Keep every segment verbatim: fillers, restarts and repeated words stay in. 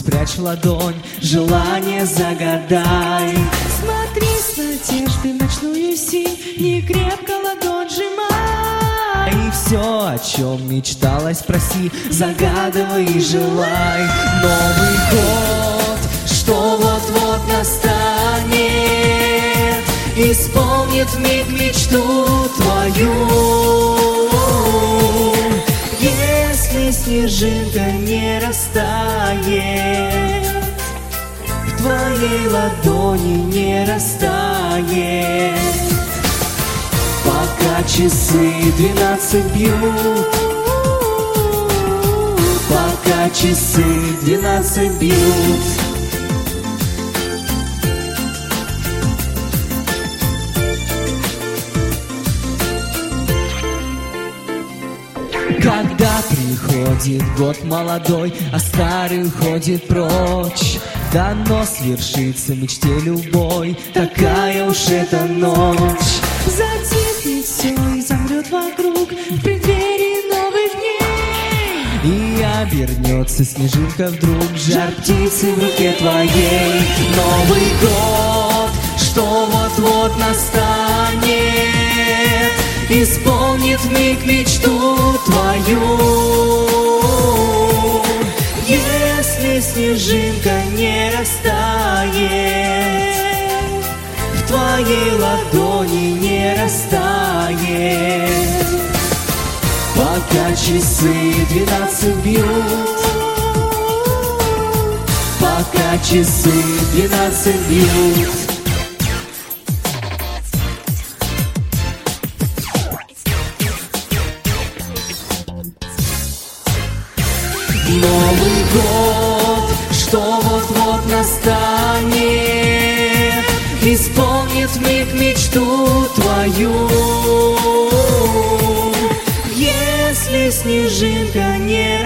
спрячь в ладонь, желание загадай. Смотри с надеждой в ночную синь, не крепко ладонь сжимай. И все, о чем мечталось, проси, загадывай и желай. Новый год, что вот-вот настанет, исполнит вмиг мечту твою. Если снежинка не растает, в твоей ладони не растает, пока часы двенадцать бьют, пока часы двенадцать бьют. Когда приходит год молодой, а старый уходит прочь, дано свершится мечте любой, такая уж эта ночь. Затихнет все и замрет вокруг в преддверии новых дней. И обернется снежинка вдруг, жар птицы в руке твоей. Новый год, что вот-вот настанет, исполнит вмиг мечту твою. Если снежинка не растает, в твоей ладони не растает, пока часы двенадцать бьют, пока часы двенадцать бьют. Новый год, что вот-вот настанет, исполнит вмиг мечту твою. Если снежинка не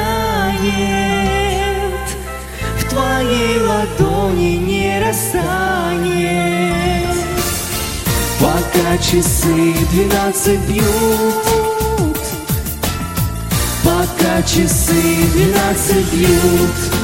растает, в твоей ладони не растает, пока часы двенадцать бьют, пока часы двенадцать бьют.